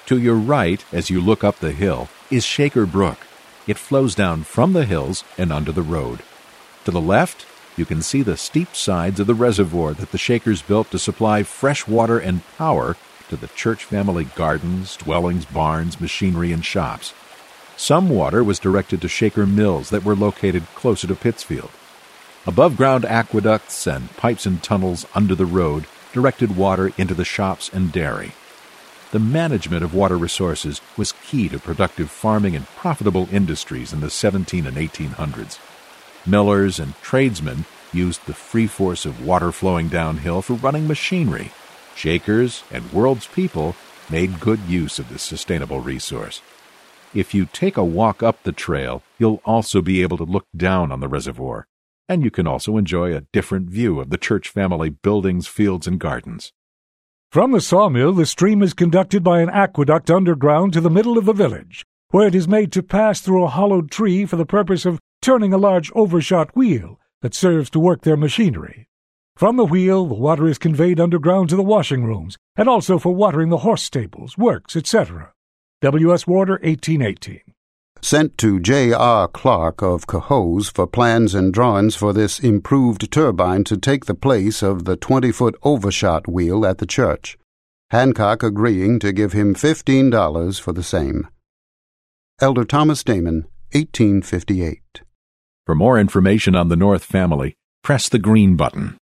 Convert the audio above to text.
To your right, as you look up the hill, is Shaker Brook. It flows down from the hills and under the road. To the left, you can see the steep sides of the reservoir that the Shakers built to supply fresh water and power to the Church family gardens, dwellings, barns, machinery, and shops. Some water was directed to Shaker mills that were located closer to Pittsfield. Above-ground aqueducts and pipes and tunnels under the road directed water into the shops and dairy. The management of water resources was key to productive farming and profitable industries in the 17 and 1800s. Millers and tradesmen used the free force of water flowing downhill for running machinery. Shakers and World's people made good use of this sustainable resource. If you take a walk up the trail, you'll also be able to look down on the reservoir, and you can also enjoy a different view of the Church family buildings, fields, and gardens. From the sawmill, the stream is conducted by an aqueduct underground to the middle of the village, where it is made to pass through a hollowed tree for the purpose of turning a large overshot wheel that serves to work their machinery. From the wheel, the water is conveyed underground to the washing rooms, and also for watering the horse stables, works, etc. W.S. Warder, 1818. Sent to J.R. Clark of Cohoes for plans and drawings for this improved turbine to take the place of the 20-foot overshot wheel at the church. Hancock agreeing to give him $15 for the same. Elder Thomas Damon, 1858. For more information on the North family, press the green button.